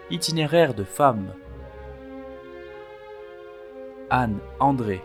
Itinéraire de femmes. Anne André.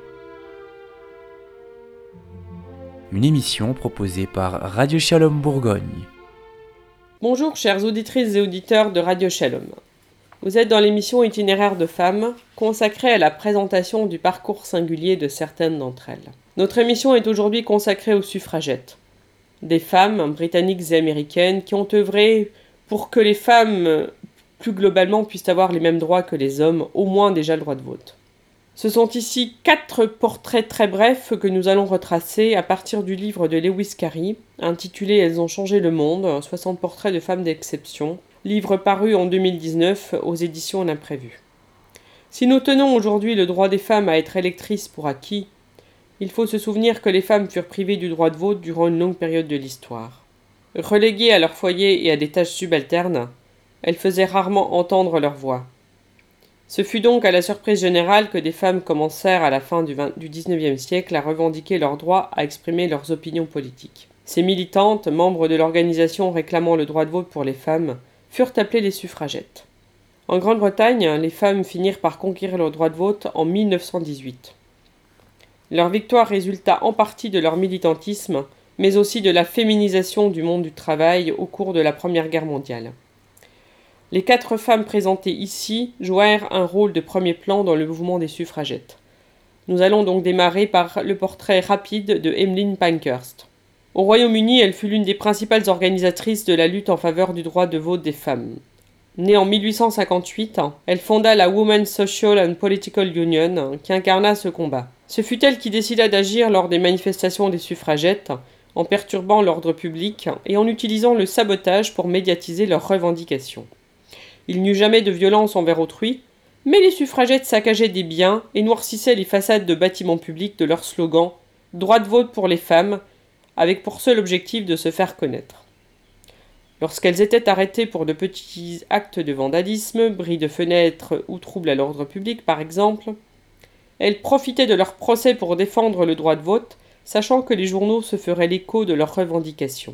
Une émission proposée par Radio Shalom Bourgogne. Bonjour chères auditrices et auditeurs de Radio Shalom. Vous êtes dans l'émission Itinéraire de femmes, consacrée à la présentation du parcours singulier de certaines d'entre elles. Notre émission est aujourd'hui consacrée aux suffragettes, des femmes britanniques et américaines qui ont œuvré pour que les femmes, plus globalement, puissent avoir les mêmes droits que les hommes, au moins déjà le droit de vote. Ce sont ici 4 portraits très brefs que nous allons retracer à partir du livre de Lewis Carey, intitulé « Elles ont changé le monde, 60 portraits de femmes d'exception », livre paru en 2019 aux éditions L'Imprévu. Si nous tenons aujourd'hui le droit des femmes à être électrices pour acquis, il faut se souvenir que les femmes furent privées du droit de vote durant une longue période de l'histoire. Reléguées à leur foyer et à des tâches subalternes, elles faisaient rarement entendre leur voix. Ce fut donc à la surprise générale que des femmes commencèrent à la fin du XIXe siècle à revendiquer leur droit à exprimer leurs opinions politiques. Ces militantes, membres de l'organisation réclamant le droit de vote pour les femmes, furent appelées les suffragettes. En Grande-Bretagne, les femmes finirent par conquérir leur droit de vote en 1918. Leur victoire résulta en partie de leur militantisme, mais aussi de la féminisation du monde du travail au cours de la Première Guerre mondiale. Les 4 femmes présentées ici jouèrent un rôle de premier plan dans le mouvement des suffragettes. Nous allons donc démarrer par le portrait rapide de Emmeline Pankhurst. Au Royaume-Uni, elle fut l'une des principales organisatrices de la lutte en faveur du droit de vote des femmes. Née en 1858, elle fonda la Women's Social and Political Union, qui incarna ce combat. Ce fut elle qui décida d'agir lors des manifestations des suffragettes, en perturbant l'ordre public et en utilisant le sabotage pour médiatiser leurs revendications. Il n'y eut jamais de violence envers autrui, mais les suffragettes saccageaient des biens et noircissaient les façades de bâtiments publics de leur slogan « Droit de vote pour les femmes », avec pour seul objectif de se faire connaître. Lorsqu'elles étaient arrêtées pour de petits actes de vandalisme, bris de fenêtres ou troubles à l'ordre public par exemple, elles profitaient de leur procès pour défendre le droit de vote, sachant que les journaux se feraient l'écho de leurs revendications.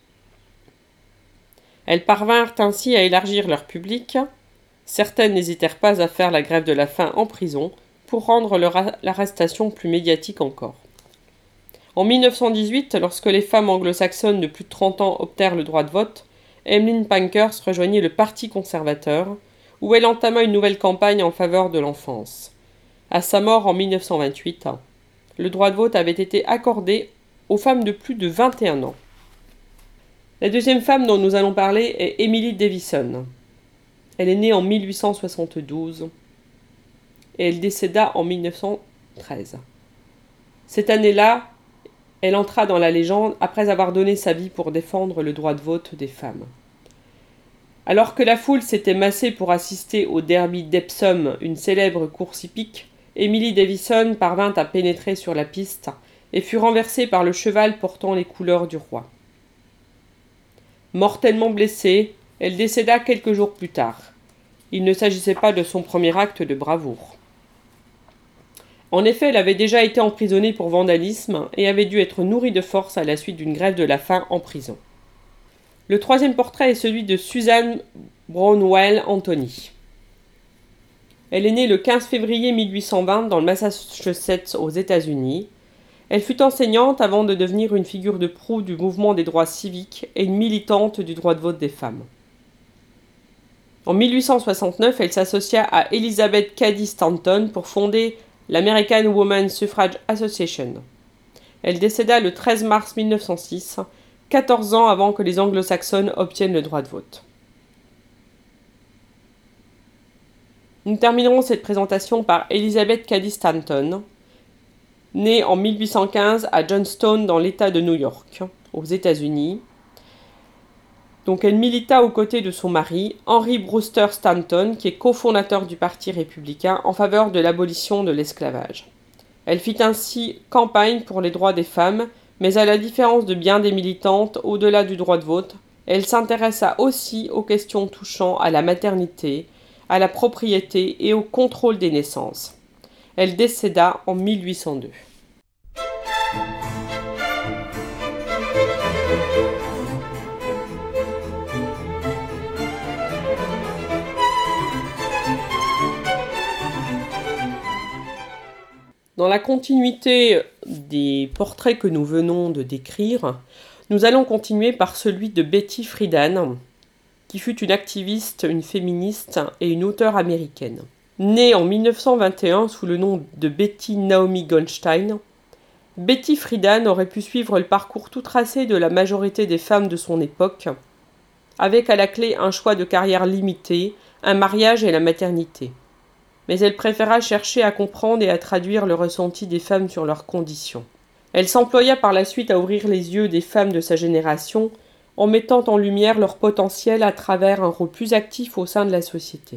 Elles parvinrent ainsi à élargir leur public. Certaines n'hésitèrent pas à faire la grève de la faim en prison pour rendre leur arrestation plus médiatique encore. En 1918, lorsque les femmes anglo-saxonnes de plus de 30 ans obtinrent le droit de vote, Emmeline Pankhurst rejoignit le Parti conservateur, où elle entama une nouvelle campagne en faveur de l'enfance. À sa mort en 1928, le droit de vote avait été accordé aux femmes de plus de 21 ans. La deuxième femme dont nous allons parler est Emily Davison. Elle est née en 1872 et elle décéda en 1913. Cette année-là, elle entra dans la légende après avoir donné sa vie pour défendre le droit de vote des femmes. Alors que la foule s'était massée pour assister au derby d'Epsom, une célèbre course hippique, Emily Davison parvint à pénétrer sur la piste et fut renversée par le cheval portant les couleurs du roi. Mortellement blessée, elle décéda quelques jours plus tard. Il ne s'agissait pas de son premier acte de bravoure. En effet, elle avait déjà été emprisonnée pour vandalisme et avait dû être nourrie de force à la suite d'une grève de la faim en prison. Le troisième portrait est celui de Susan Brownell Anthony. Elle est née le 15 février 1820 dans le Massachusetts aux États-Unis. Elle fut enseignante avant de devenir une figure de proue du mouvement des droits civiques et une militante du droit de vote des femmes. En 1869, elle s'associa à Elizabeth Cady Stanton pour fonder l'American Women's Suffrage Association. Elle décéda le 13 mars 1906, 14 ans avant que les anglo-saxonnes obtiennent le droit de vote. Nous terminerons cette présentation par Elizabeth Cady Stanton, née en 1815 à Johnstown dans l'État de New York, aux États-Unis. Donc elle milita aux côtés de son mari, Henry Brewster Stanton, qui est cofondateur du Parti républicain en faveur de l'abolition de l'esclavage. Elle fit ainsi campagne pour les droits des femmes, mais à la différence de bien des militantes, au-delà du droit de vote, elle s'intéressa aussi aux questions touchant à la maternité, à la propriété et au contrôle des naissances. Elle décéda en 1802. Dans la continuité des portraits que nous venons de décrire, nous allons continuer par celui de Betty Friedan, qui fut une activiste, une féministe et une auteure américaine. Née en 1921 sous le nom de Betty Naomi Goldstein, Betty Friedan aurait pu suivre le parcours tout tracé de la majorité des femmes de son époque, avec à la clé un choix de carrière limité, un mariage et la maternité. Mais elle préféra chercher à comprendre et à traduire le ressenti des femmes sur leurs conditions. Elle s'employa par la suite à ouvrir les yeux des femmes de sa génération en mettant en lumière leur potentiel à travers un rôle plus actif au sein de la société.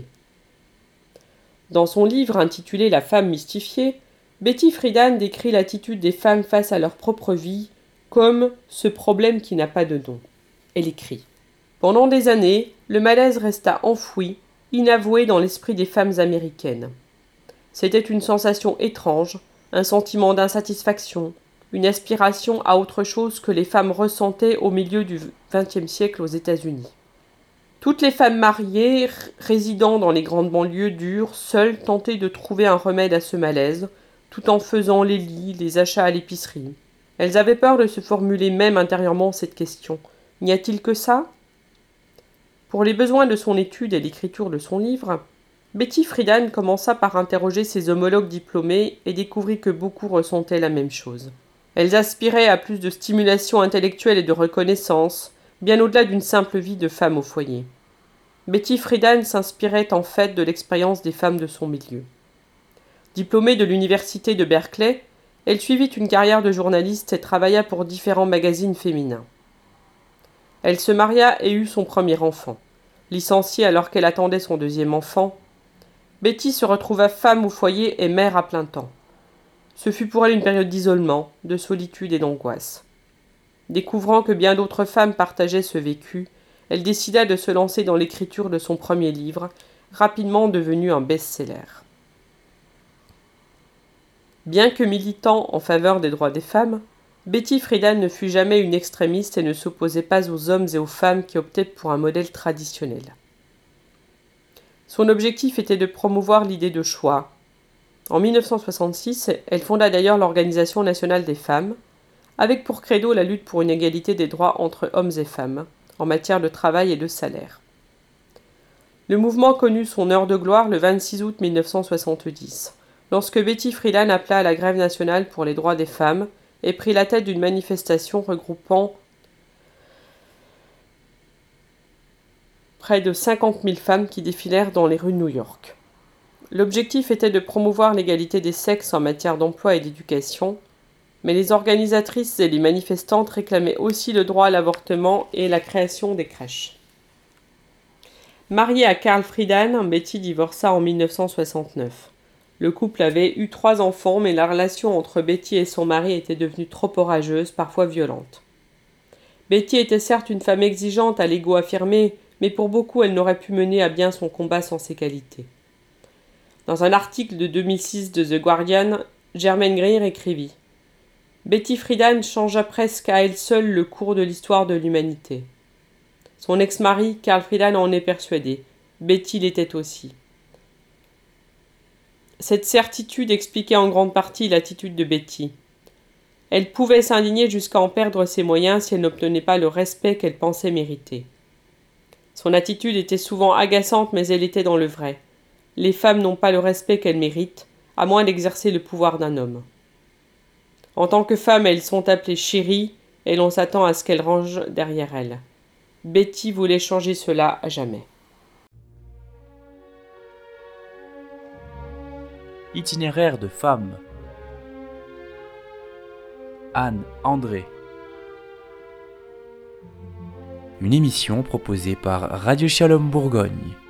Dans son livre intitulé La femme mystifiée, Betty Friedan décrit l'attitude des femmes face à leur propre vie comme ce problème qui n'a pas de nom. Elle écrit : pendant des années, le malaise resta enfoui, inavoué dans l'esprit des femmes américaines. C'était une sensation étrange, un sentiment d'insatisfaction, une aspiration à autre chose que les femmes ressentaient au milieu du XXe siècle aux États-Unis. Toutes les femmes mariées, résidant dans les grandes banlieues dures, seules tentaient de trouver un remède à ce malaise, tout en faisant les lits, les achats à l'épicerie. Elles avaient peur de se formuler même intérieurement cette question. N'y a-t-il que ça ? Pour les besoins de son étude et l'écriture de son livre, Betty Friedan commença par interroger ses homologues diplômés et découvrit que beaucoup ressentaient la même chose. Elles aspiraient à plus de stimulation intellectuelle et de reconnaissance, bien au-delà d'une simple vie de femme au foyer. Betty Friedan s'inspirait en fait de l'expérience des femmes de son milieu. Diplômée de l'université de Berkeley, elle suivit une carrière de journaliste et travailla pour différents magazines féminins. Elle se maria et eut son premier enfant. Licenciée alors qu'elle attendait son deuxième enfant, Betty se retrouva femme au foyer et mère à plein temps. Ce fut pour elle une période d'isolement, de solitude et d'angoisse. Découvrant que bien d'autres femmes partageaient ce vécu, elle décida de se lancer dans l'écriture de son premier livre, rapidement devenu un best-seller. Bien que militant en faveur des droits des femmes, Betty Friedan ne fut jamais une extrémiste et ne s'opposait pas aux hommes et aux femmes qui optaient pour un modèle traditionnel. Son objectif était de promouvoir l'idée de choix. En 1966, elle fonda d'ailleurs l'Organisation nationale des femmes, avec pour credo la lutte pour une égalité des droits entre hommes et femmes, en matière de travail et de salaire. Le mouvement connut son heure de gloire le 26 août 1970, lorsque Betty Friedan appela à la grève nationale pour les droits des femmes et prit la tête d'une manifestation regroupant près de 50 000 femmes qui défilèrent dans les rues de New York. L'objectif était de promouvoir l'égalité des sexes en matière d'emploi et d'éducation, mais les organisatrices et les manifestantes réclamaient aussi le droit à l'avortement et la création des crèches. Mariée à Carl Friedan, Betty divorça en 1969. Le couple avait eu 3 enfants, mais la relation entre Betty et son mari était devenue trop orageuse, parfois violente. Betty était certes une femme exigeante à l'ego affirmé, mais pour beaucoup elle n'aurait pu mener à bien son combat sans ses qualités. Dans un article de 2006 de The Guardian, Germaine Greer écrivit : Betty Friedan changea presque à elle seule le cours de l'histoire de l'humanité. Son ex-mari, Carl Friedan, en est persuadé. Betty l'était aussi. Cette certitude expliquait en grande partie l'attitude de Betty. Elle pouvait s'indigner jusqu'à en perdre ses moyens si elle n'obtenait pas le respect qu'elle pensait mériter. Son attitude était souvent agaçante, mais elle était dans le vrai. Les femmes n'ont pas le respect qu'elles méritent, à moins d'exercer le pouvoir d'un homme. En tant que femmes, elles sont appelées chéries, et l'on s'attend à ce qu'elles rangent derrière elles. Betty voulait changer cela à jamais. Itinéraire de femmes. Anne André. Une émission proposée par Radio Shalom Bourgogne.